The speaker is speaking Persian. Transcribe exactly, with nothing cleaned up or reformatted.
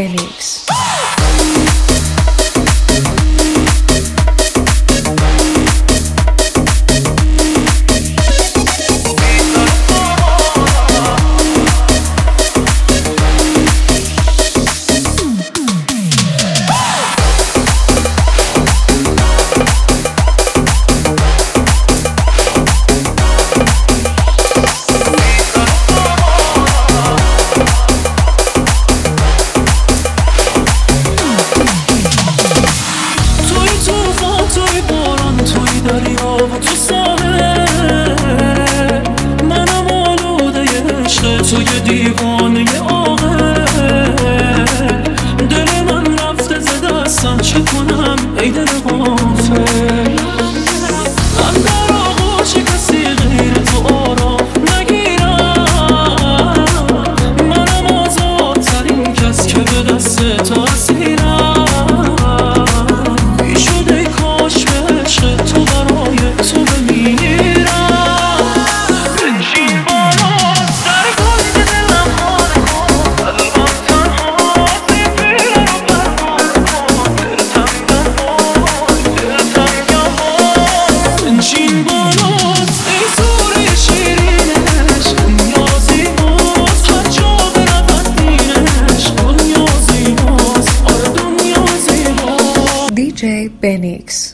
Benix. توی دیوانه آقه دل من رفته ز دستم، چه کنم ای دل غافل؟ من در آغوش کسی غیر تو آرام نگیرم، منم آزادترین کس که به دست تو اسیرم. بی شده کاش به عشق تو برای تو بمیرم. بنشین بالا سر گل دلم خانه کن، قلبم تنها زیبیره رو پروانه کن. دلتنگم وای دلتنگم وای، بنشین بالا ای سوره شیرینش. دنیا زیباست هر جا برود دیرش، دنیا زیباست آره دنیا زیباست. دی جی Benix.